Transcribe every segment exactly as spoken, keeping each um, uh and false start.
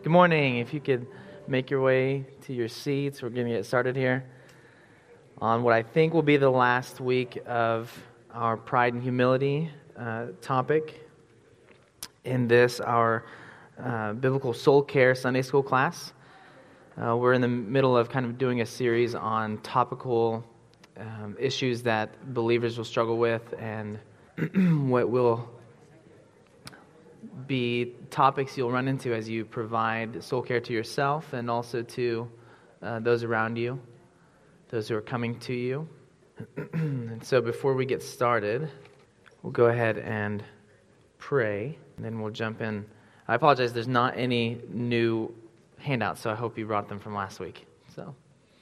Good morning. If you could make your way to your seats, we're going to get started here on what I think will be the last week of our Pride and Humility uh, topic in this, our uh, Biblical Soul Care Sunday School class. Uh, we're in the middle of kind of doing a series on topical um, issues that believers will struggle with and what will be topics you'll run into as you provide soul care to yourself and also to uh, those around you, those who are coming to you. And so before we get started, we'll go ahead and pray, and then we'll jump in. I apologize, there's not any new handouts, so I hope you brought them from last week. So,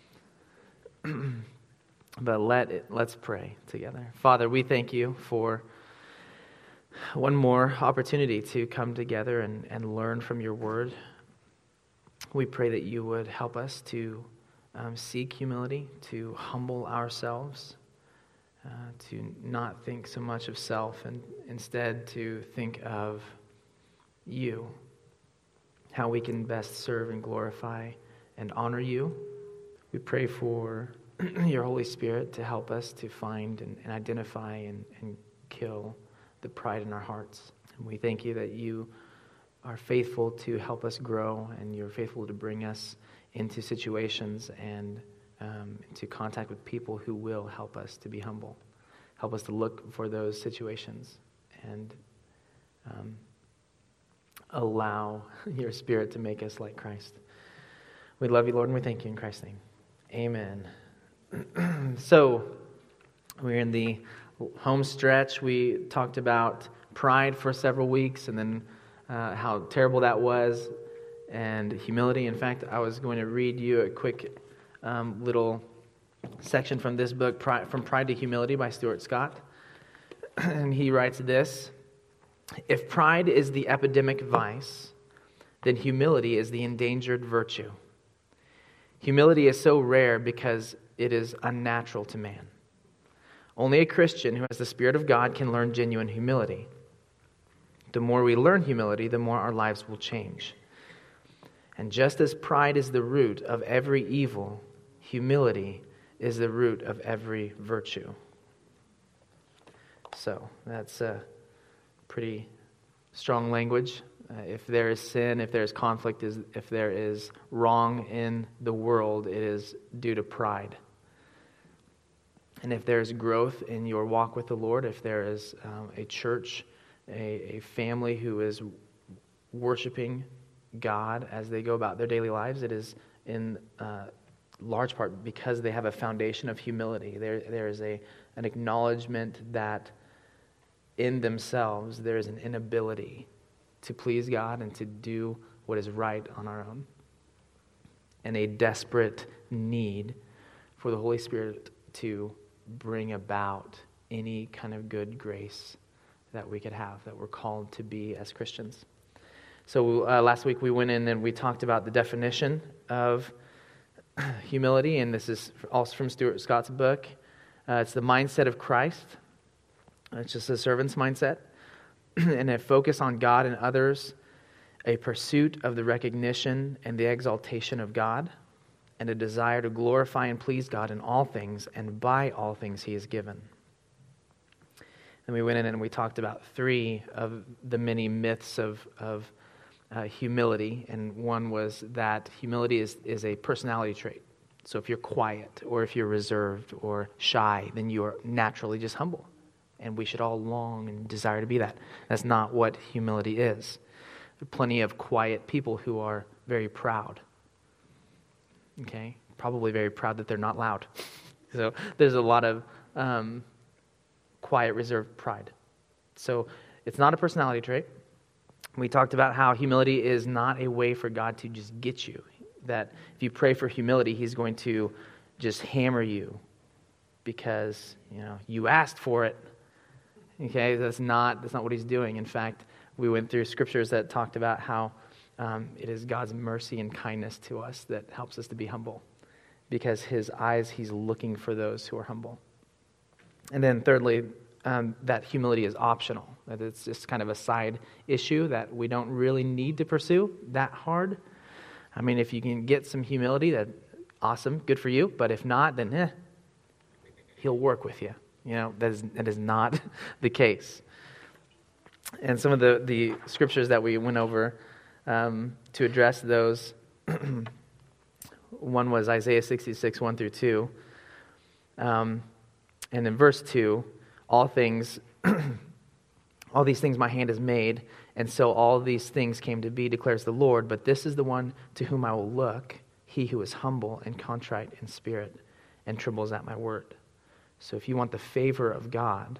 but let it, let's pray together. Father, we thank you for one more opportunity to come together and, and learn from your word. We pray that you would help us to um, seek humility, to humble ourselves, uh, to not think so much of self, and instead to think of you, how we can best serve and glorify and honor you. We pray for your Holy Spirit to help us to find and, and identify and, and kill the pride in our hearts. And we thank you that you are faithful to help us grow, and you're faithful to bring us into situations and um, into contact with people who will help us to be humble. Help us to look for those situations and um, allow your Spirit to make us like Christ. We love you, Lord, and we thank you in Christ's name. Amen. So, we're in the home stretch. We talked about pride for several weeks and then uh, how terrible that was, and humility. In fact, I was going to read you a quick um, little section from this book, Pride, From Pride to Humility by Stuart Scott. And he writes this: "If pride is the epidemic vice, then humility is the endangered virtue. Humility is so rare because it is unnatural to man. Only a Christian who has the Spirit of God can learn genuine humility. The more we learn humility, the more our lives will change. And just as pride is the root of every evil, humility is the root of every virtue." So, that's a pretty strong language. Uh, if there is sin, if there is conflict, is if there is wrong in the world, it is due to pride. And if there's growth in your walk with the Lord, if there is um, a church, a, a family who is worshiping God as they go about their daily lives, it is in uh, large part because they have a foundation of humility. There, there is a an acknowledgement that in themselves there is an inability to please God and to do what is right on our own, and a desperate need for the Holy Spirit to bring about any kind of good grace that we could have, that we're called to be as Christians. So uh, last week we went in and we talked about the definition of humility, and this is also from Stuart Scott's book. Uh, it's the mindset of Christ. It's just a servant's mindset, and a focus on God and others, a pursuit of the recognition and the exaltation of God, and a desire to glorify and please God in all things and by all things He has given. And we went in and we talked about three of the many myths of, of uh, humility, and one was that humility is, is a personality trait. So if you're quiet or if you're reserved or shy, then you are naturally just humble. And we should all long and desire to be that. That's not what humility is. There are plenty of quiet people who are very proud. Okay, probably very proud that they're not loud. So there's a lot of um, quiet, reserved pride. So it's not a personality trait. We talked about how humility is not a way for God to just get you. That if you pray for humility, He's going to just hammer you because, you know, you asked for it. Okay, that's not that's not what He's doing. In fact, we went through scriptures that talked about how Um, it is God's mercy and kindness to us that helps us to be humble, because His eyes, He's looking for those who are humble. And then thirdly, um, that humility is optional, that it's just kind of a side issue that we don't really need to pursue that hard. I mean, if you can get some humility, that awesome, good for you. But if not, then eh, he'll work with you. You know, that is, that is not the case. And some of the, the scriptures that we went over um, to address those, one was Isaiah sixty-six, one through two. Um, and in verse two, all things, all these things my hand has made, and so all these things came to be, declares the Lord. But this is the one to whom I will look, he who is humble and contrite in spirit and trembles at my word. So if you want the favor of God,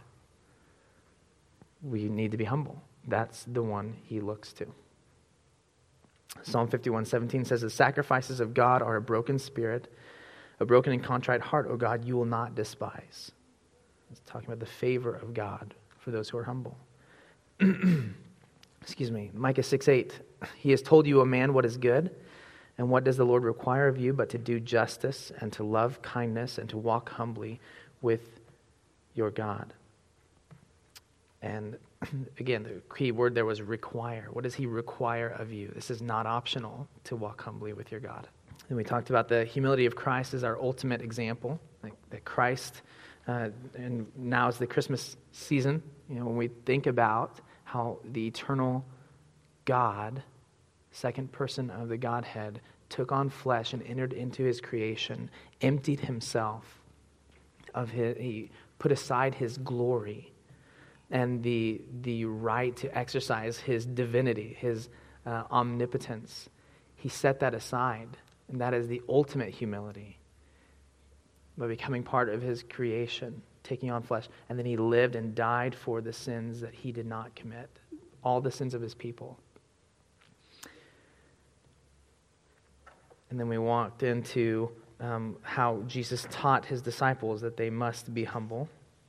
we need to be humble. That's the one he looks to. Psalm fifty-one seventeen says, the sacrifices of God are a broken spirit, a broken and contrite heart, O God, you will not despise. It's talking about the favor of God for those who are humble. Excuse me. Micah six eight, he has told you, O man, what is good, and what does the Lord require of you but to do justice and to love kindness and to walk humbly with your God. And again, the key word there was require. What does he require of you? This is not optional to walk humbly with your God. And we talked about the humility of Christ as our ultimate example, like that Christ, uh, and now is the Christmas season, you know, when we think about how the eternal God, second person of the Godhead, took on flesh and entered into his creation, emptied himself of his, he put aside his glory and the the right to exercise his divinity, his uh, omnipotence. He set that aside, and that is the ultimate humility. By becoming part of his creation, taking on flesh, and then he lived and died for the sins that he did not commit, all the sins of his people. And then we walked into um, how Jesus taught his disciples that they must be humble.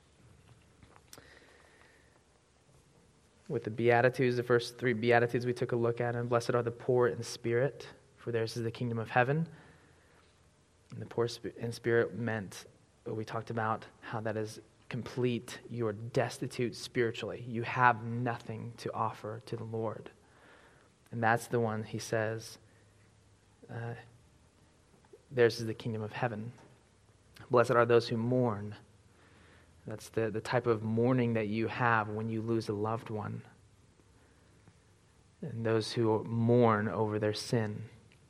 With the Beatitudes, the first three Beatitudes we took a look at, and blessed are the poor in spirit, for theirs is the kingdom of heaven. And the poor in spirit meant, we talked about how that is complete. You are destitute spiritually. You have nothing to offer to the Lord. And that's the one he says, uh, theirs is the kingdom of heaven. Blessed are those who mourn. That's the, the type of mourning that you have when you lose a loved one. And those who mourn over their sin.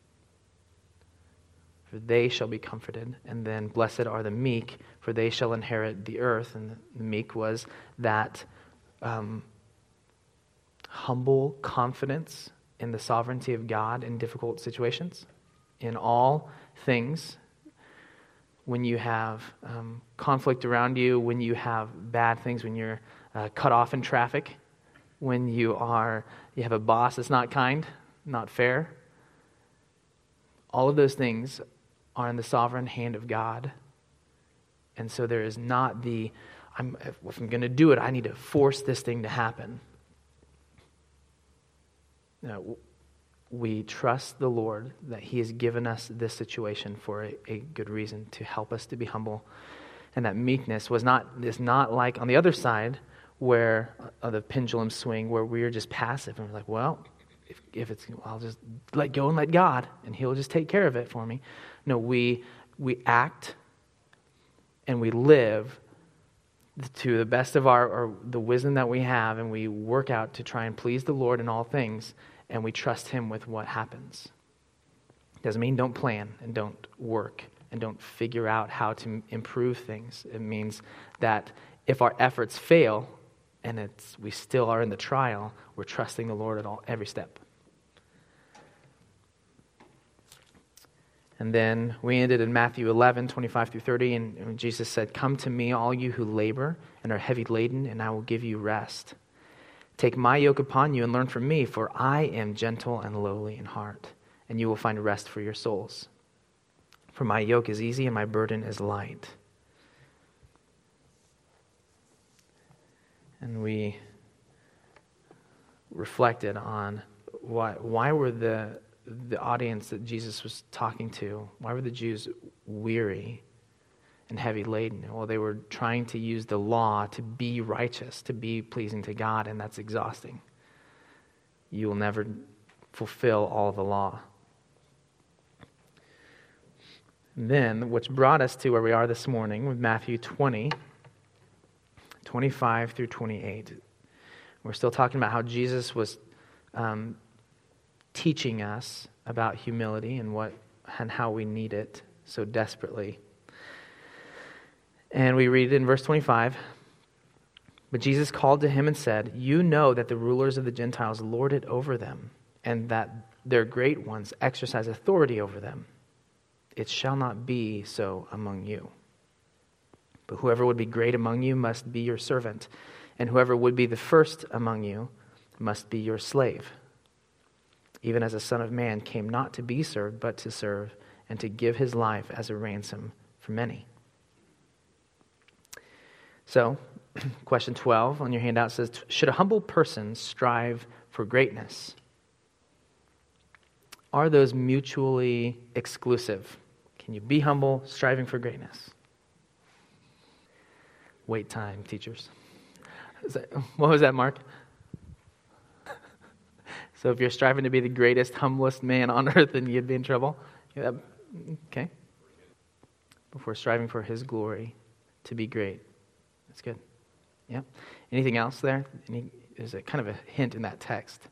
For they shall be comforted. And then blessed are the meek, for they shall inherit the earth. And the meek was that um, humble confidence in the sovereignty of God in difficult situations. In all things, when you have um, conflict around you, when you have bad things, when you're uh, cut off in traffic, when you are you have a boss that's not kind, not fair. All of those things are in the sovereign hand of God. And so there is not the, I'm, if I'm going to do it, I need to force this thing to happen. No, we trust the Lord that he has given us this situation for a, a good reason, to help us to be humble. And that meekness was not is not like on the other side where uh, the pendulum swing, where we're just passive and we're like, well, if, if it's, I'll just let go and let God, and he'll just take care of it for me. No, we we act and we live to the best of our, or the wisdom that we have, and we work out to try and please the Lord in all things. And we trust him with what happens. Doesn't mean don't plan and don't work and don't figure out how to improve things. It means that if our efforts fail and it's we still are in the trial, we're trusting the Lord at all every step. And then we ended in Matthew eleven, twenty-five through thirty, and Jesus said, "Come to me, all you who labor and are heavy laden, and I will give you rest. Take my yoke upon you and learn from me, for I am gentle and lowly in heart, and you will find rest for your souls. For my yoke is easy and my burden is light." And we reflected on why why were the the audience that Jesus was talking to, why were the Jews weary and heavy laden. Well, they were trying to use the law to be righteous, to be pleasing to God, and that's exhausting. You will never fulfill all the law. And then, which brought us to where we are this morning with Matthew twenty, twenty-five through twenty-eight. We're still talking about how Jesus was um, teaching us about humility and what and how we need it so desperately. And we read in verse twenty-five, "But Jesus called to him and said, 'You know that the rulers of the Gentiles lord it over them, and that their great ones exercise authority over them. It shall not be so among you. But whoever would be great among you must be your servant, and whoever would be the first among you must be your slave. Even as the Son of Man came not to be served, but to serve, and to give his life as a ransom for many.'" So, question twelve on your handout says, should a humble person strive for greatness? Are those mutually exclusive? Can you be humble, striving for greatness? Wait time, teachers. Is that, what was that, Mark? So if you're striving to be the greatest, humblest man on earth, then you'd be in trouble? Yeah, okay. Before striving for his glory to be great. That's good. Yeah. Anything else there? Any, there's a kind of a hint in that text.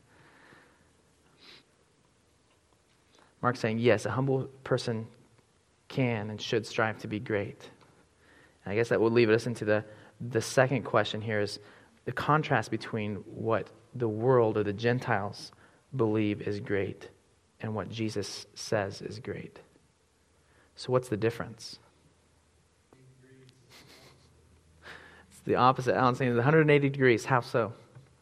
Mark's saying, yes, a humble person can and should strive to be great. And I guess that will lead us into the, the second question here is the contrast between what the world or the Gentiles believe is great and what Jesus says is great. So what's the difference? It's the opposite. Alan's saying it's one hundred eighty degrees. How so?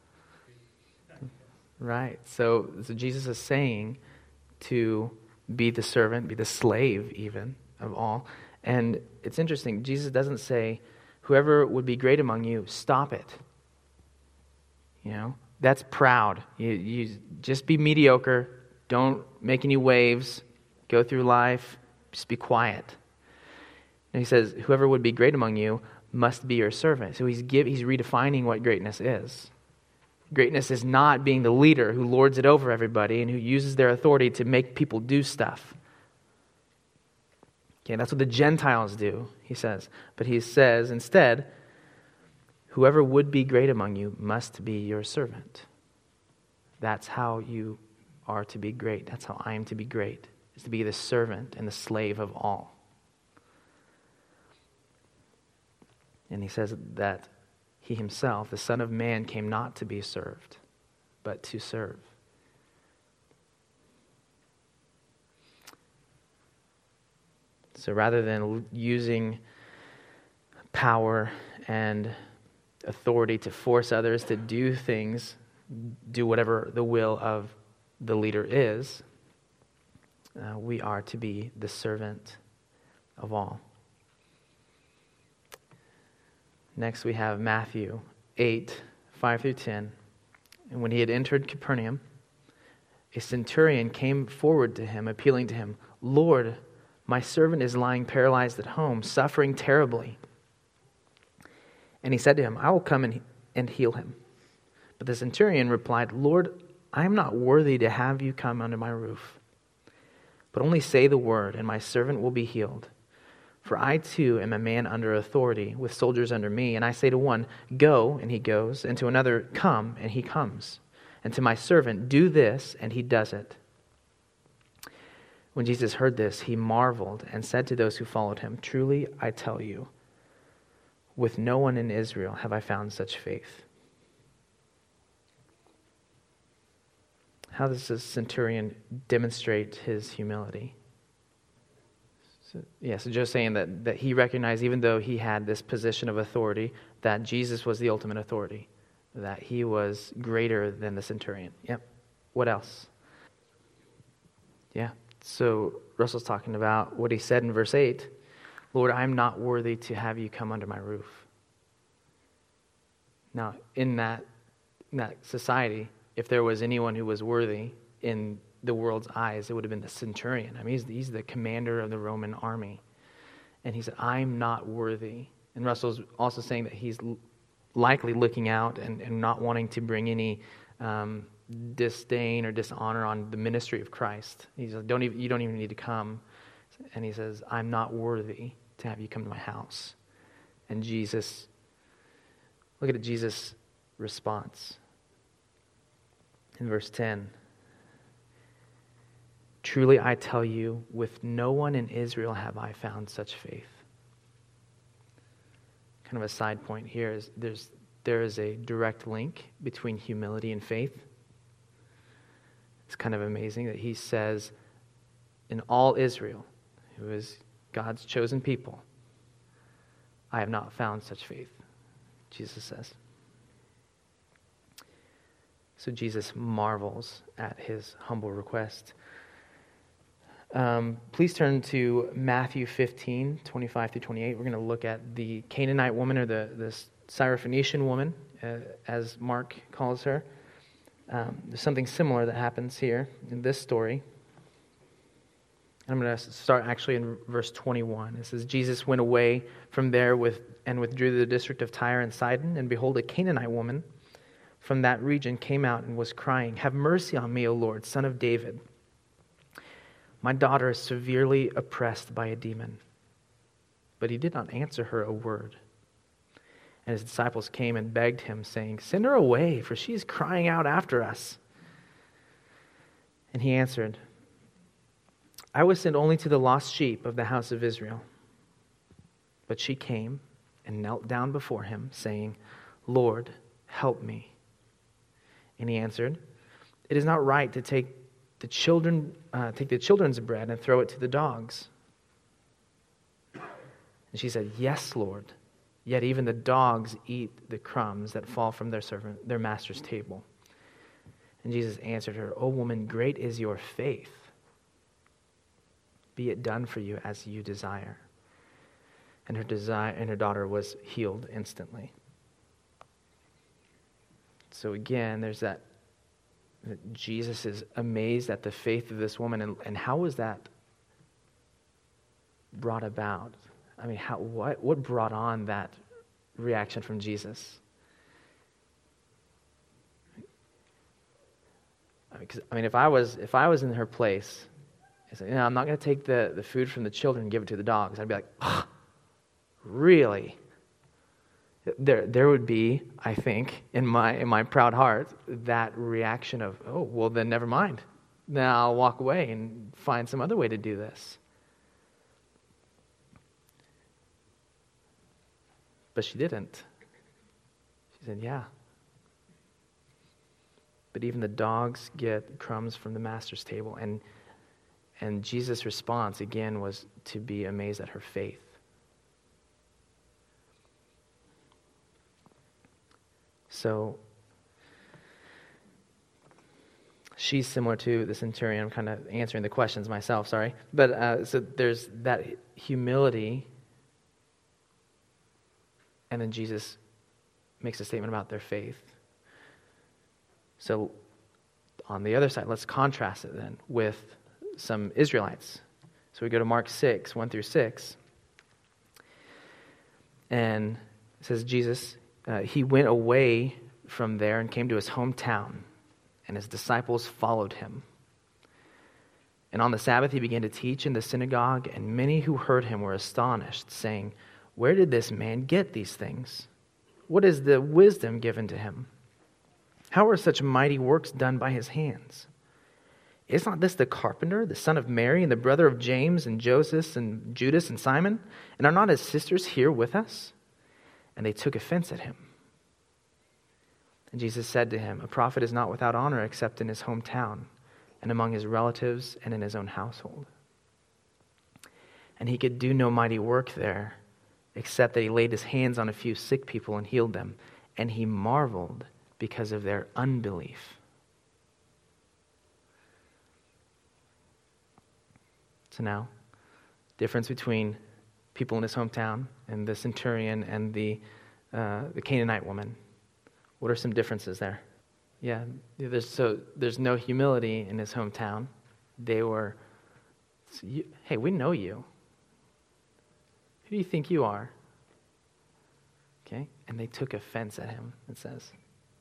Right. So, so Jesus is saying to be the servant, be the slave even of all. And it's interesting. Jesus doesn't say, whoever would be great among you, stop it. You know, that's proud. You, you just be mediocre. Don't make any waves. Go through life. Just be quiet. And he says, whoever would be great among you must be your servant. So he's give, he's redefining what greatness is. Greatness is not being the leader who lords it over everybody and who uses their authority to make people do stuff. Okay, that's what the Gentiles do, he says. But he says instead, whoever would be great among you must be your servant. That's how you are to be great. That's how I am to be great, is to be the servant and the slave of all. And he says that he himself, the Son of Man, came not to be served, but to serve. So rather than using power and authority to force others to do things, do whatever the will of the leader is, uh, we are to be the servant of all. Next we have Matthew eight, five through ten. And when he had entered Capernaum, a centurion came forward to him, appealing to him, "Lord, my servant is lying paralyzed at home, suffering terribly." And he said to him, "I will come and, and heal him." But the centurion replied, "Lord, I am not worthy to have you come under my roof. But only say the word, and my servant will be healed. For I too am a man under authority, with soldiers under me. And I say to one, 'Go,' and he goes, and to another, 'Come,' and he comes. And to my servant, 'Do this,' and he does it." When Jesus heard this, he marveled and said to those who followed him, "Truly I tell you, with no one in Israel have I found such faith." How does this centurion demonstrate his humility? So, yeah, so Joe's saying that, that he recognized, even though he had this position of authority, that Jesus was the ultimate authority, that he was greater than the centurion. Yep. What else? Yeah. So Russell's talking about what he said in verse eight, "Lord, I am not worthy to have you come under my roof." Now, in that, in that society, if there was anyone who was worthy in the world's eyes, it would have been the centurion. I mean, he's, he's the commander of the Roman army. And he said, I'm not worthy. And Russell's also saying that he's likely looking out and, and not wanting to bring any um, disdain or dishonor on the ministry of Christ. He says, don't even, you don't even need to come. And he says, I'm not worthy to have you come to my house. And Jesus, look at Jesus' response. In verse ten, truly I tell you, with no one in Israel have I found such faith. Kind of a side point here is there's there is a direct link between humility and faith. It's kind of amazing that he says, in all Israel, who is God's chosen people, I have not found such faith, Jesus says. So Jesus marvels at his humble request. Um, please turn to Matthew fifteen, twenty-five through twenty-eight. We're going to look at the Canaanite woman, or the, the Syrophoenician woman, uh, as Mark calls her. Um, there's something similar that happens here in this story. I'm going to start actually in verse twenty-one. It says, Jesus went away from there with and withdrew to the district of Tyre and Sidon, and behold, a Canaanite woman from that region came out and was crying, have mercy on me, O Lord, Son of David. My daughter is severely oppressed by a demon. But he did not answer her a word. And his disciples came and begged him, saying, send her away, for she is crying out after us. And he answered, I was sent only to the lost sheep of the house of Israel. But she came and knelt down before him, saying, Lord, help me. And he answered, it is not right to take the children, uh, take the children's bread and throw it to the dogs. And she said, yes, Lord. Yet even the dogs eat the crumbs that fall from their servant, their master's table. And Jesus answered her, O woman, great is your faith. Be it done for you as you desire. And her desire and her daughter was healed instantly. So again, there's that, that Jesus is amazed at the faith of this woman. And, and how was that brought about? I mean, how what what brought on that reaction from Jesus? I mean, 'cause, I mean if I was if I was in her place, I said, you know, I'm not going to take the, the food from the children and give it to the dogs. I'd be like, oh, really? There there would be, I think, in my in my proud heart, that reaction of, oh, well then never mind. Then I'll walk away and find some other way to do this. But she didn't. She said, yeah. But even the dogs get crumbs from the master's table. And and Jesus' response, again, was to be amazed at her faith. So she's similar to the centurion. I'm kind of answering the questions myself, sorry. But uh, so there's that humility. And then Jesus makes a statement about their faith. So on the other side, let's contrast it then with some Israelites. So we go to Mark six, one through six. And it says Jesus, uh, he went away from there and came to his hometown, and his disciples followed him. And on the Sabbath he began to teach in the synagogue, and many who heard him were astonished, saying, where did this man get these things? What is the wisdom given to him? How are such mighty works done by his hands? Is not this the carpenter, the son of Mary, and the brother of James and Joseph and Judas and Simon? And are not his sisters here with us? And they took offense at him. And Jesus said to him, a prophet is not without honor except in his hometown and among his relatives and in his own household. And he could do no mighty work there, except that he laid his hands on a few sick people and healed them. And he marveled because of their unbelief. So now, difference between people in his hometown and the centurion and the uh, the Canaanite woman. What are some differences there? Yeah, there's so there's no humility in his hometown. They were, hey, we know you. Who do you think you are? Okay? And they took offense at him, it says.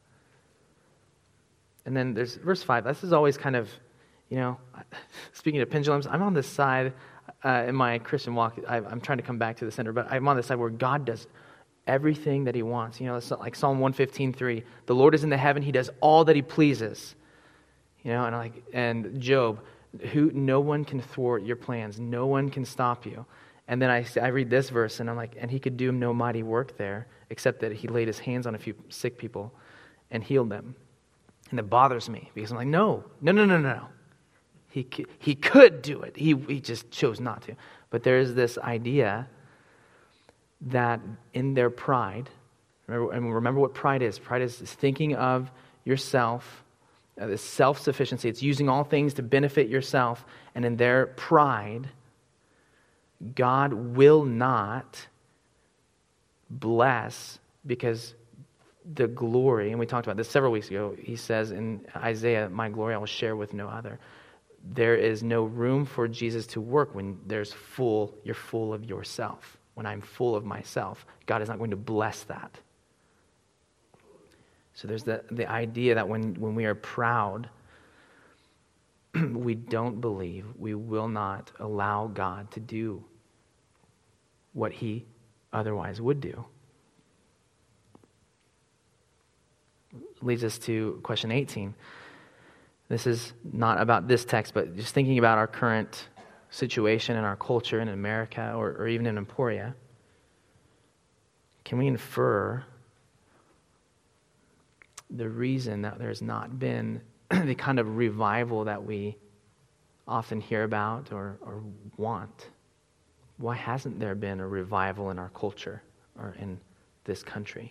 And then there's verse five. This is always kind of, you know, speaking of pendulums, I'm on this side uh, in my Christian walk. I, I'm trying to come back to the center, but I'm on the side where God does everything that he wants. You know, it's like Psalm one fifteen three. The Lord is in the heaven. He does all that he pleases. You know, and like and Job, who no one can thwart your plans. No one can stop you. And then I, I read this verse, and I'm like, and he could do no mighty work there, except that he laid his hands on a few sick people and healed them. And it bothers me, because I'm like, no, no, no, no, no. He, he could do it. He, he just chose not to. But there is this idea that in their pride, remember, and remember what pride is. Pride is thinking of yourself, uh, this self-sufficiency. It's using all things to benefit yourself. And in their pride, God will not bless, because the glory, and we talked about this several weeks ago, he says in Isaiah, my glory I will share with no other. There is no room for Jesus to work when there's full, you're full of yourself. When I'm full of myself, God is not going to bless that. So there's the, the idea that when, when we are proud, we don't believe, we will not allow God to do what he otherwise would do. Leads us to question eighteen. This is not about this text, but just thinking about our current situation in our culture in America, or, or even in Emporia. Can we infer the reason that there's not been the kind of revival that we often hear about or, or want? Why hasn't there been a revival in our culture or in this country?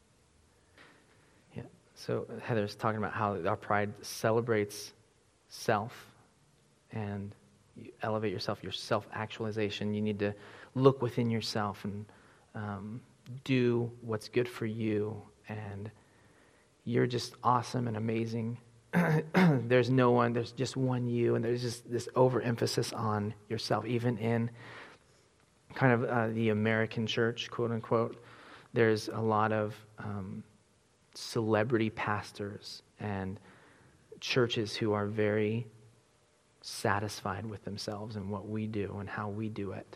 Yeah. So Heather's talking about how our pride celebrates self, and you elevate yourself, your self-actualization. You need to look within yourself and um, do what's good for you, and you're just awesome and amazing. There's no one, there's just one you, and there's just this overemphasis on yourself, even in kind of uh, the American church, quote unquote. There's a lot of um, celebrity pastors and churches who are very satisfied with themselves and what we do and how we do it.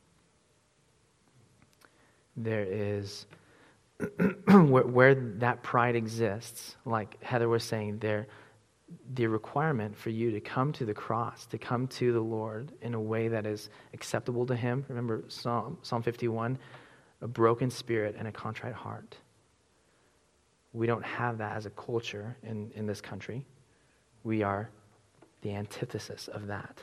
There is, where, where that pride exists, like Heather was saying, there, the requirement for you to come to the cross, to come to the Lord in a way that is acceptable to him. Remember Psalm, Psalm fifty-one, a broken spirit and a contrite heart. We don't have that as a culture in, in this country. We are the antithesis of that.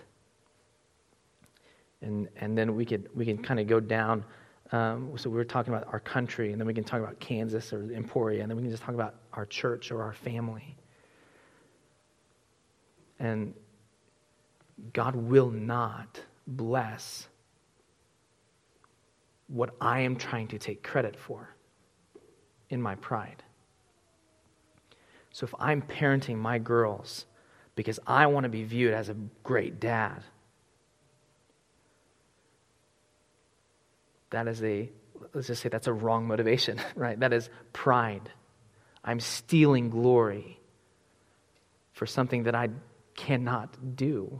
And and then we could we can kind of go down. Um, so we were talking about our country, and then we can talk about Kansas or Emporia, and then we can just talk about our church or our family. And God will not bless what I am trying to take credit for in my pride. So if I'm parenting my girls because I want to be viewed as a great dad, that is a, let's just say that's a wrong motivation, right? That is pride. I'm stealing glory for something that I cannot do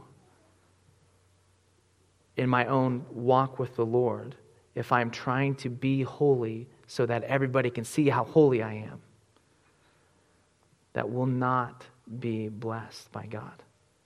in my own walk with the Lord if I'm trying to be holy so that everybody can see how holy I am. That will not be blessed by God.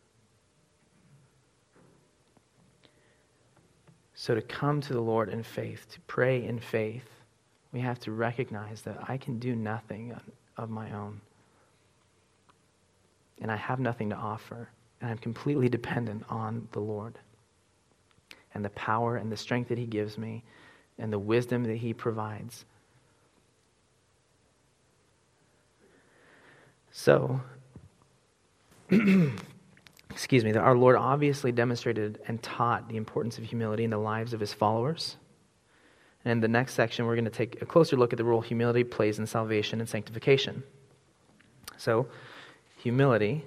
So to come to the Lord in faith, to pray in faith, we have to recognize that I can do nothing of my own. And I have nothing to offer. And I'm completely dependent on the Lord. And the power and the strength that he gives me, and the wisdom that he provides. So, excuse me, that our Lord obviously demonstrated and taught the importance of humility in the lives of his followers. And in the next section, we're going to take a closer look at the role humility plays in salvation and sanctification. So, humility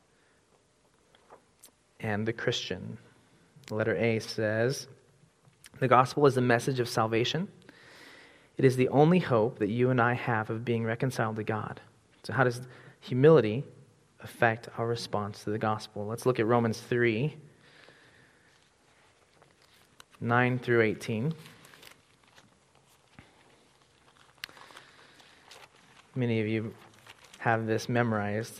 and the Christian. Letter A says, The gospel is the message of salvation. It is the only hope that you and I have of being reconciled to God. So how does humility affect our response to the gospel? Let's look at Romans three, nine through eighteen. Many of you have this memorized.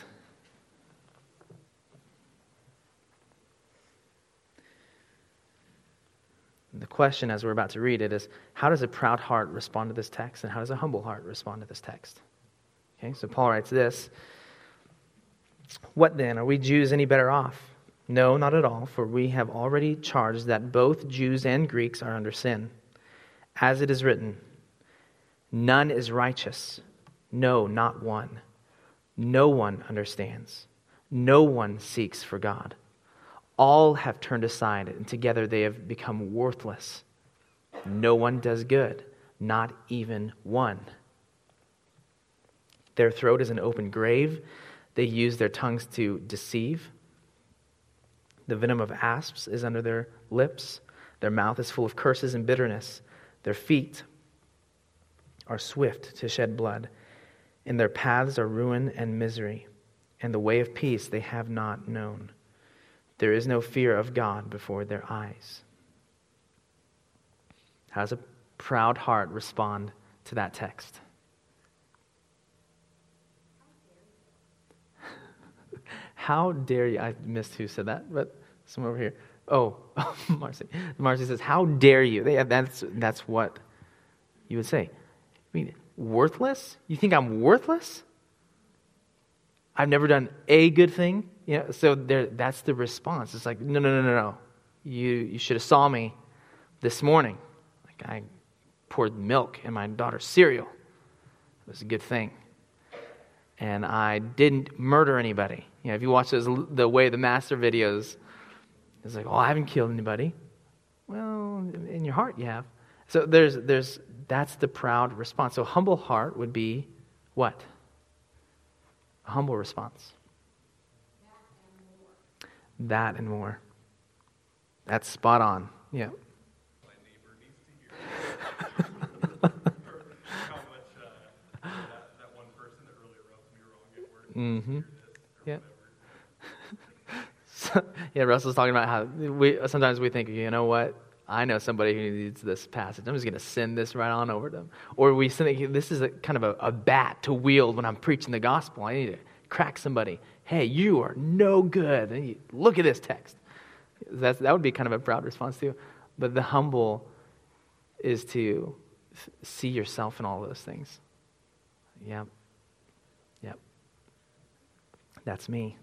The question, as we're about to read it, is how does a proud heart respond to this text, and how does a humble heart respond to this text? Okay, so Paul writes this: "What then? Are we Jews any better off? No, not at all, for we have already charged that both Jews and Greeks are under sin. As it is written, none is righteous, no, not one. No one understands. No one seeks for God. All have turned aside, and together they have become worthless. No one does good, not even one. Their throat is an open grave. They use their tongues to deceive. The venom of asps is under their lips. Their mouth is full of curses and bitterness. Their feet are swift to shed blood. In their paths are ruin and misery, and the way of peace they have not known. There is no fear of God before their eyes." How does a proud heart respond to that text? How dare you? I missed who said that, but someone over here. Oh, Marcy. Marcy says, "How dare you?" They, that's, that's what you would say. I mean, worthless? You think I'm worthless? I've never done a good thing? You know, so there, that's the response. It's like, no, no, no, no, no. You, you should have saw me this morning. Like I poured milk in my daughter's cereal. It was a good thing. And I didn't murder anybody. You know, if you watch those, the Way of the Master videos, it's like, oh, I haven't killed anybody. Well, in your heart you have. So there's, there's, that's the proud response. So humble heart would be what? A humble response. That and more. That's spot on. Yeah. My neighbor needs to hear how much uh, that, that one person that really rubs me wrong at work Mm-hmm. hear this or Yeah. whatever. So, yeah, Russell's talking about how we sometimes we think, you know what? I know somebody who needs this passage. I'm just going to send this right on over to them. Or we think this is a kind of a, a bat to wield when I'm preaching the gospel. I need to crack somebody. Hey, you are no good. And you, look at this text. That's, that would be kind of a proud response too. But the humble is to see yourself in all those things. Yep. Yep. That's me.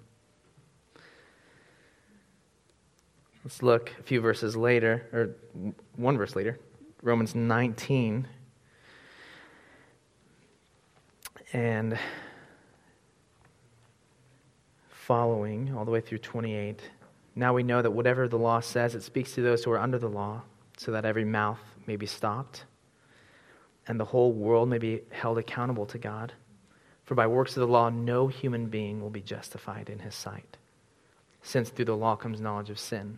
Let's look a few verses later, or one verse later, Romans nineteen. And following all the way through twenty-eight. Now we know that whatever the law says, it speaks to those who are under the law, so that every mouth may be stopped, and the whole world may be held accountable to God. For by works of the law, no human being will be justified in his sight, since through the law comes knowledge of sin.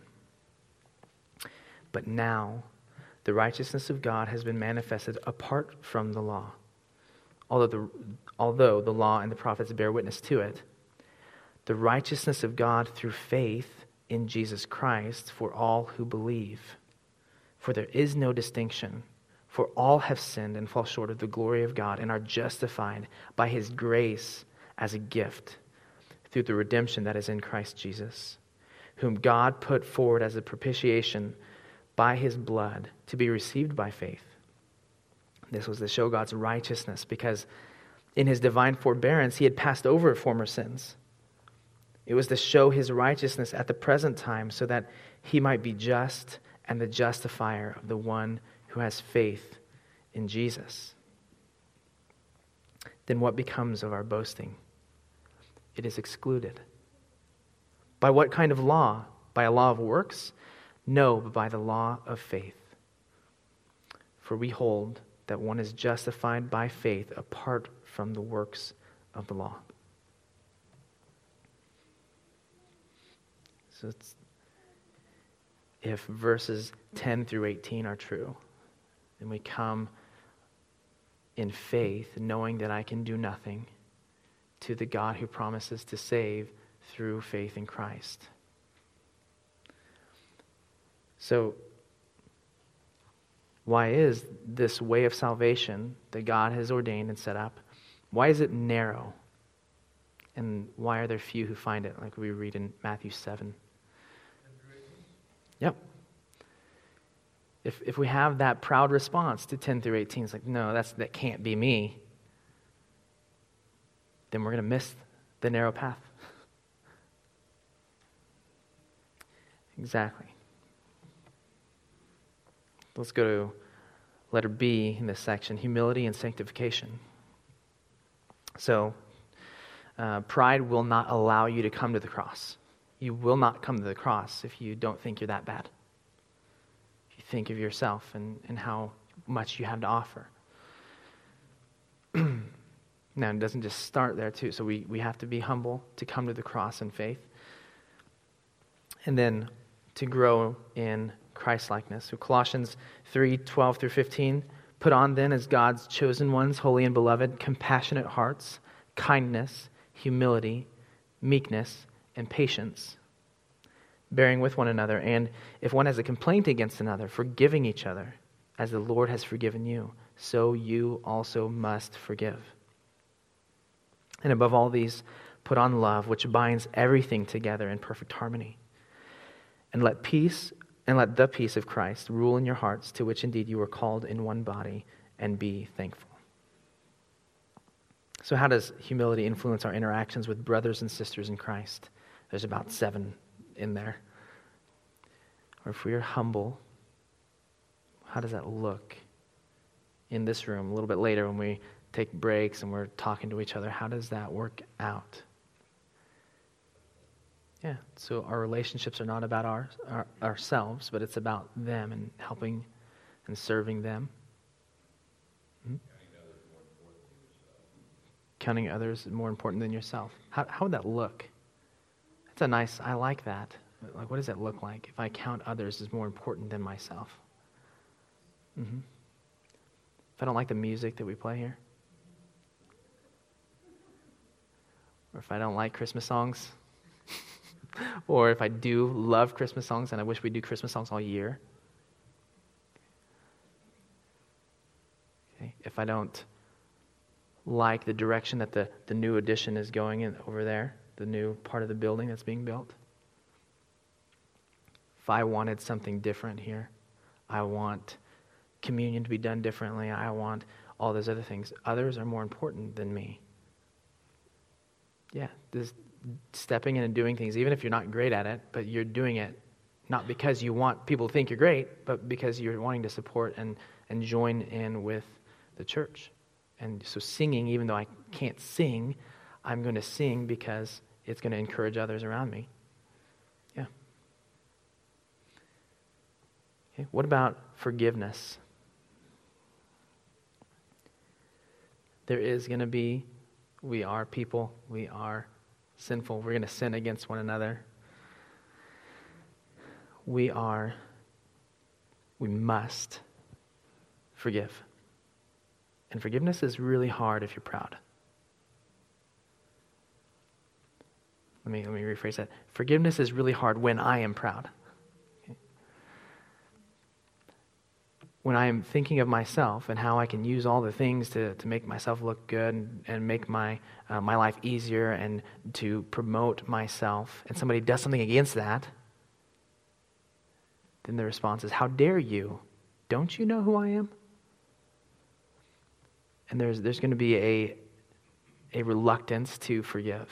But now, the righteousness of God has been manifested apart from the law, although the, although the law and the prophets bear witness to it. The righteousness of God through faith in Jesus Christ for all who believe. For there is no distinction, for all have sinned and fall short of the glory of God and are justified by his grace as a gift through the redemption that is in Christ Jesus, whom God put forward as a propitiation by his blood to be received by faith. This was to show God's righteousness, because in his divine forbearance he had passed over former sins. It was to show his righteousness at the present time, so that he might be just and the justifier of the one who has faith in Jesus. Then what becomes of our boasting? It is excluded. By what kind of law? By a law of works? No, but by the law of faith. For we hold that one is justified by faith apart from the works of the law. So it's, if verses ten through eighteen are true, and we come in faith, knowing that I can do nothing, to the God who promises to save through faith in Christ. So, why is this way of salvation that God has ordained and set up, why is it narrow? And why are there few who find it, like we read in Matthew seven? Yep. If if we have that proud response to ten through eighteen, it's like, no, that's that can't be me, then we're going to miss the narrow path. Exactly. Let's go to letter B in this section, humility and sanctification. So, uh, pride will not allow you to come to the cross. You will not come to the cross if you don't think you're that bad. If you think of yourself and, and how much you have to offer. Now, it doesn't just start there, too. So we, we have to be humble to come to the cross in faith. And then to grow in Christ-likeness. So Colossians three, twelve through fifteen, put on then as God's chosen ones, holy and beloved, compassionate hearts, kindness, humility, meekness, and patience, bearing with one another, and if one has a complaint against another, forgiving each other, as the Lord has forgiven you, so you also must forgive. And above all these, put on love, which binds everything together in perfect harmony. And let peace And let the peace of Christ rule in your hearts, to which indeed you were called in one body, and be thankful. So how does humility influence our interactions with brothers and sisters in Christ? There's about seven in there. Or if we are humble, how does that look in this room a little bit later when we take breaks and we're talking to each other? How does that work out? Yeah, so our relationships are not about our, our ourselves, but it's about them and helping and serving them. Hmm? Counting others more important than yourself. How how would that look? That's a nice, I like that. Like, what does that look like if I count others as more important than myself? Mm-hmm. If I don't like the music that we play here, or if I don't like Christmas songs, or if I do love Christmas songs and I wish we do Christmas songs all year. Okay. If I don't like the direction that the, the new addition is going in over there, the new part of the building that's being built. If I wanted something different here, I want communion to be done differently, I want all those other things. Others are more important than me. Yeah, this stepping in and doing things, even if you're not great at it, but you're doing it not because you want people to think you're great, but because you're wanting to support and, and join in with the church. And so singing, even though I can't sing, I'm going to sing because it's going to encourage others around me. Yeah. Okay. What about forgiveness? There is going to be, we are people, we are sinful. We're going to sin against one another. We are, we must forgive. And forgiveness is really hard if you're proud. Let me, let me rephrase that. Forgiveness is really hard when I am proud. Okay. When I am thinking of myself and how I can use all the things to, to make myself look good and, and make my uh, my life easier and to promote myself, and somebody does something against that, then the response is, how dare you? Don't you know who I am? And there's there's going to be a a reluctance to forgive.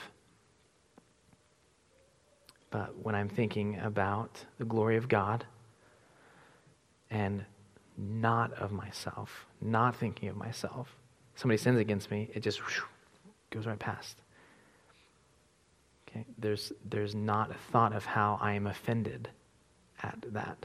But when I'm thinking about the glory of God and not of myself, not thinking of myself, somebody sins against me, it just whoosh, goes right past. Okay, there's there's not a thought of how I am offended at that.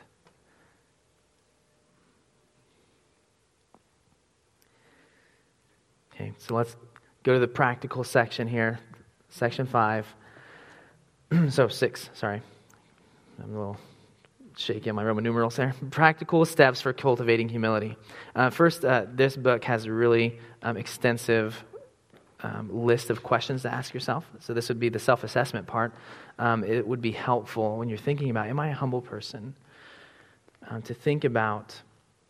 Okay, so let's go to the practical section here, section five. so six, sorry. I'm a little shaking my Roman numerals there. Practical steps for cultivating humility. Uh, first, uh, this book has a really um, extensive um, list of questions to ask yourself. So this would be the self-assessment part. Um, it would be helpful when you're thinking about, am I a humble person? Um, to think about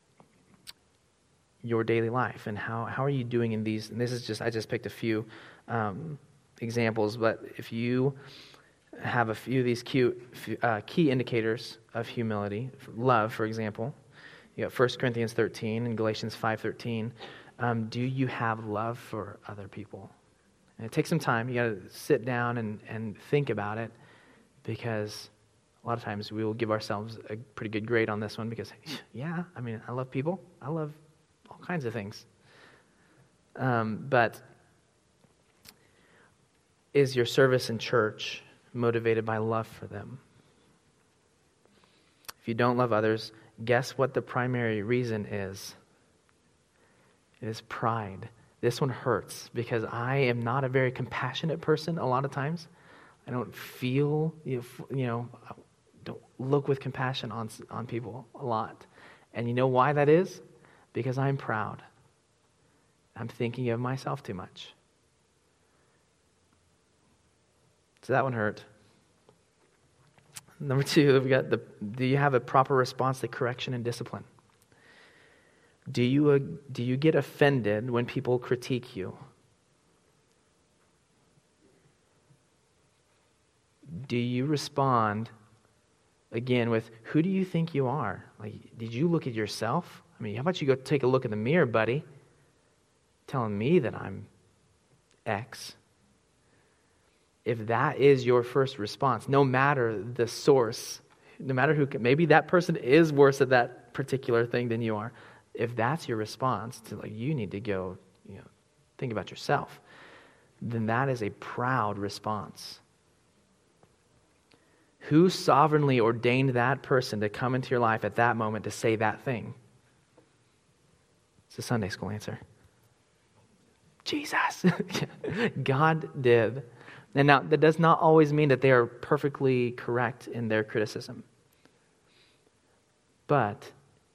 your daily life and how, how are you doing in these. And this is just, I just picked a few um, examples, but if you have a few of these cute, uh, key indicators of humility, love, for example, you got First Corinthians thirteen and Galatians five thirteen. Um, do you have love for other people? And it takes some time. You got to sit down and, and think about it, because a lot of times we will give ourselves a pretty good grade on this one because, yeah, I mean, I love people. I love all kinds of things. Um, but is your service in church motivated by love for them? If you don't love others, guess what the primary reason is? It is pride. This one hurts because I am not a very compassionate person a lot of times. I don't feel, you know, I don't look with compassion on, on people a lot. And you know why that is? Because I'm proud. I'm thinking of myself too much. So that one hurt. Number two, we got the, do you have a proper response to correction and discipline? Do you, uh, do you get offended when people critique you? Do you respond, again, with, who do you think you are? Like, did you look at yourself? I mean, how about you go take a look in the mirror, buddy? Telling me that I'm X. If that is your first response, no matter the source, no matter who, maybe that person is worse at that particular thing than you are. If that's your response to, like, you need to go, you know, think about yourself, then that is a proud response. Who sovereignly ordained that person to come into your life at that moment to say that thing? It's a Sunday school answer. Jesus. God did. And now, that does not always mean that they are perfectly correct in their criticism. But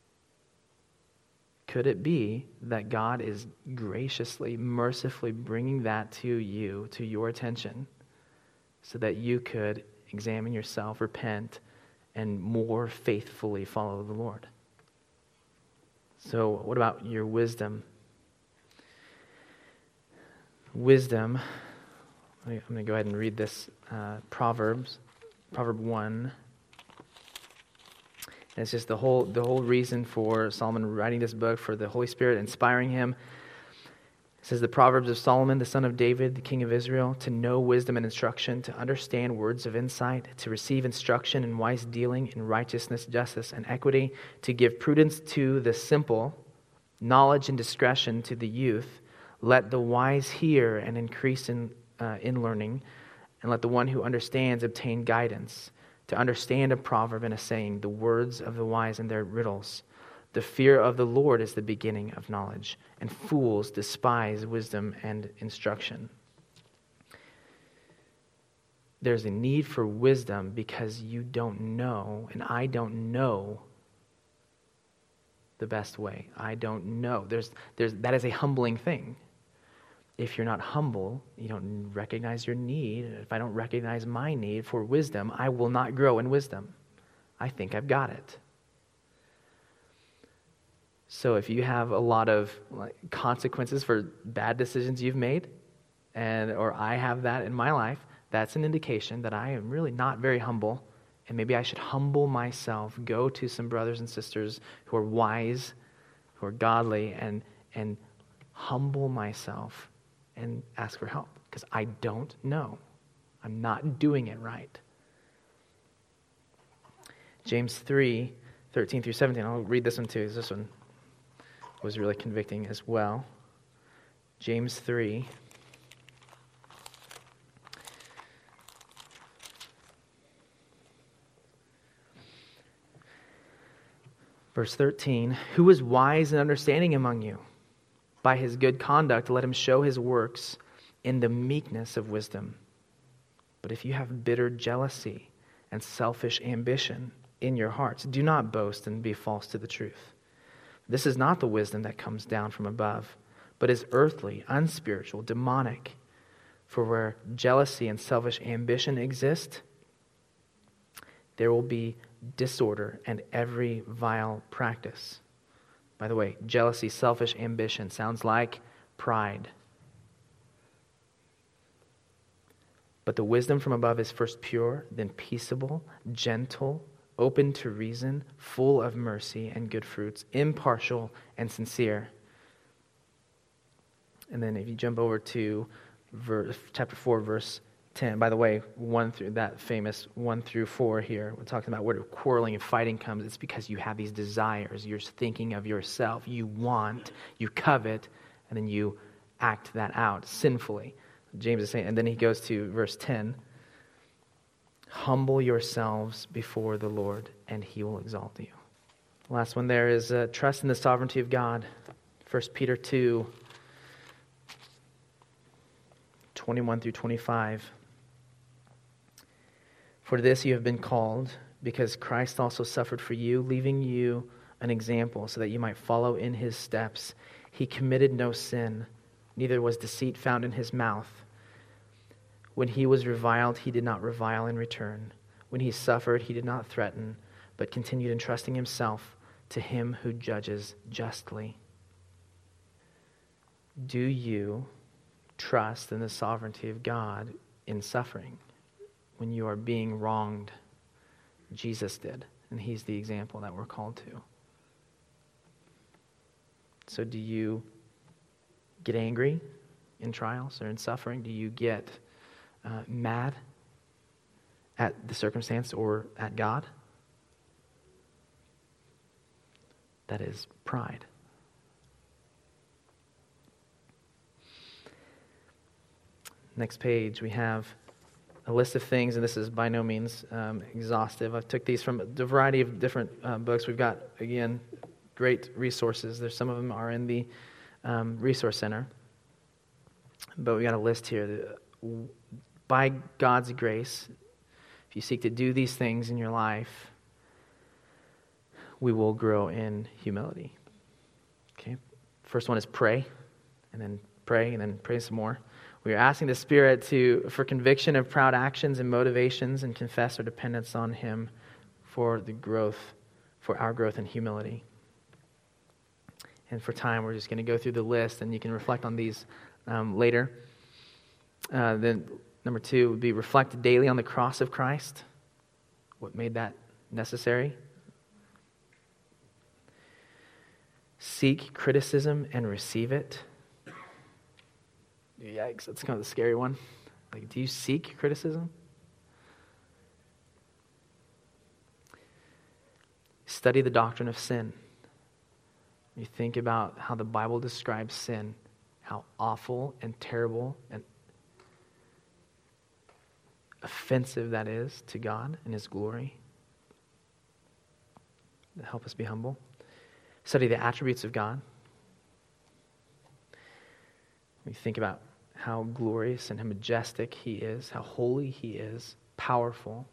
could it be that God is graciously, mercifully bringing that to you, to your attention, so that you could examine yourself, repent, and more faithfully follow the Lord? So what about your wisdom? Wisdom, I'm going to go ahead and read this, uh, Proverbs, Proverb one. And it's just the whole the whole reason for Solomon writing this book, for the Holy Spirit inspiring him. It says, the Proverbs of Solomon, the son of David, the king of Israel, to know wisdom and instruction, to understand words of insight, to receive instruction in wise dealing, in righteousness, justice, and equity, to give prudence to the simple, knowledge and discretion to the youth. Let the wise hear and increase in, uh, in learning, and let the one who understands obtain guidance. To understand a proverb and a saying, the words of the wise and their riddles. The fear of the Lord is the beginning of knowledge, and fools despise wisdom and instruction. There's a need for wisdom because you don't know, and I don't know the best way. I don't know. There's, there's, that is a humbling thing. If you're not humble, you don't recognize your need. If I don't recognize my need for wisdom, I will not grow in wisdom. I think I've got it. So if you have a lot of like, consequences for bad decisions you've made, and or I have that in my life, that's an indication that I am really not very humble, and maybe I should humble myself, go to some brothers and sisters who are wise, who are godly, and and humble myself and ask for help, because I don't know. I'm not doing it right. James three, thirteen through seventeen. I'll read this one too, because this one was really convicting as well. James three. Verse thirteen, who is wise and understanding among you? By his good conduct, let him show his works in the meekness of wisdom. But if you have bitter jealousy and selfish ambition in your hearts. Do not boast and be false to the truth. This is not the wisdom that comes down from above, but is earthly, unspiritual, demonic. For where jealousy and selfish ambition exist, there will be disorder and every vile practice. By the way, jealousy, selfish ambition sounds like pride. But the wisdom from above is first pure, then peaceable, gentle, open to reason, full of mercy and good fruits, impartial and sincere. And then if you jump over to verse, chapter four, verse ten. By the way, one through that famous one through four here, we're talking about where quarreling and fighting comes. It's because you have these desires. You're thinking of yourself. You want, you covet, and then you act that out sinfully. James is saying, and then he goes to verse ten. Humble yourselves before the Lord, and he will exalt you. The last one there is uh, trust in the sovereignty of God. First Peter two, twenty-one through twenty-five. For this you have been called, because Christ also suffered for you, leaving you an example so that you might follow in his steps. He committed no sin, neither was deceit found in his mouth. When he was reviled, he did not revile in return. When he suffered, he did not threaten, but continued entrusting himself to him who judges justly. Do you trust in the sovereignty of God in suffering when you are being wronged? Jesus did, and he's the example that we're called to. So do you get angry in trials or in suffering? Do you get uh, mad at the circumstance or at God? That is pride. Next page, we have a list of things, and this is by no means um, exhaustive. I took these from a variety of different uh, books. We've got, again, great resources. There's some of them are in the um, Resource Center. But we got a list here. That, by God's grace, if you seek to do these things in your life, we will grow in humility. Okay. First one is pray, and then pray, and then pray some more. We are asking the Spirit to for conviction of proud actions and motivations, and confess our dependence on him for the growth, for our growth in humility. And for time, we're just going to go through the list, and you can reflect on these um, later. Uh, then number two would be reflect daily on the cross of Christ. What made that necessary? Seek criticism and receive it. Yikes, that's kind of the scary one. Like, do you seek criticism? Study the doctrine of sin. You think about how the Bible describes sin, how awful and terrible and offensive that is to God and his glory. Help us be humble. Study the attributes of God. We think about how glorious and how majestic he is, how holy he is, powerful.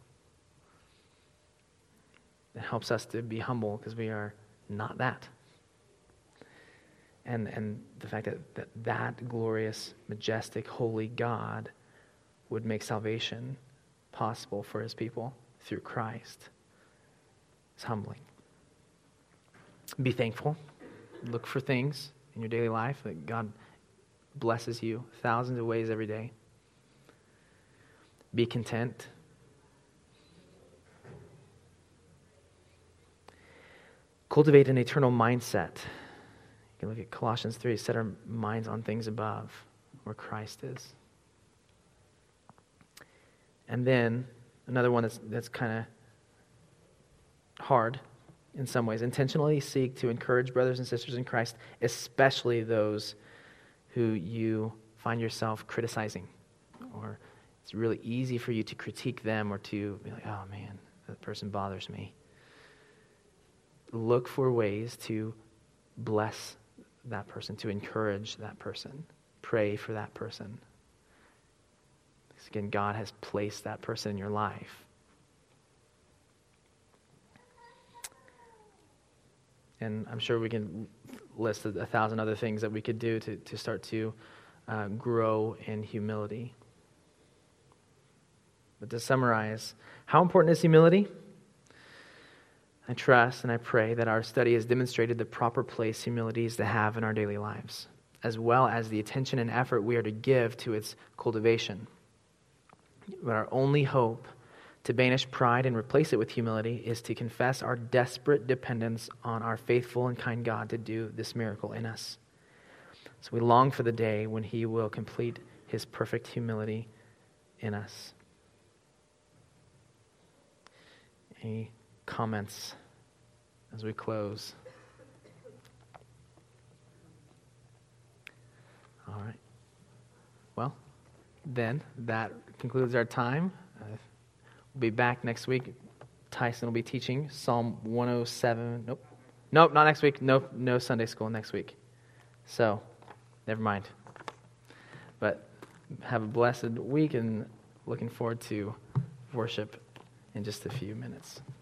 It helps us to be humble because we are not that. And and the fact that, that that glorious, majestic, holy God would make salvation possible for his people through Christ is humbling. Be thankful. Look for things in your daily life that God blesses you thousands of ways every day. Be content. Cultivate an eternal mindset. You can look at Colossians three, set our minds on things above, where Christ is. And then another one that's that's kind of hard in some ways. Intentionally seek to encourage brothers and sisters in Christ, especially those who you find yourself criticizing, or it's really easy for you to critique them or to be like, oh man, that person bothers me. Look for ways to bless that person, to encourage that person. Pray for that person. Because again, God has placed that person in your life. And I'm sure we can list a, a thousand other things that we could do to, to start to uh, grow in humility. But to summarize, how important is humility? I trust and I pray that our study has demonstrated the proper place humility is to have in our daily lives, as well as the attention and effort we are to give to its cultivation. But our only hope to banish pride and replace it with humility is to confess our desperate dependence on our faithful and kind God to do this miracle in us. So we long for the day when He will complete His perfect humility in us. Any comments as we close? All right. Well, then that concludes our time. Uh, we'll be back next week. Tyson will be teaching Psalm one oh seven. Nope. Nope, not next week. Nope, no Sunday school next week. So, never mind. But have a blessed week and looking forward to worship in just a few minutes.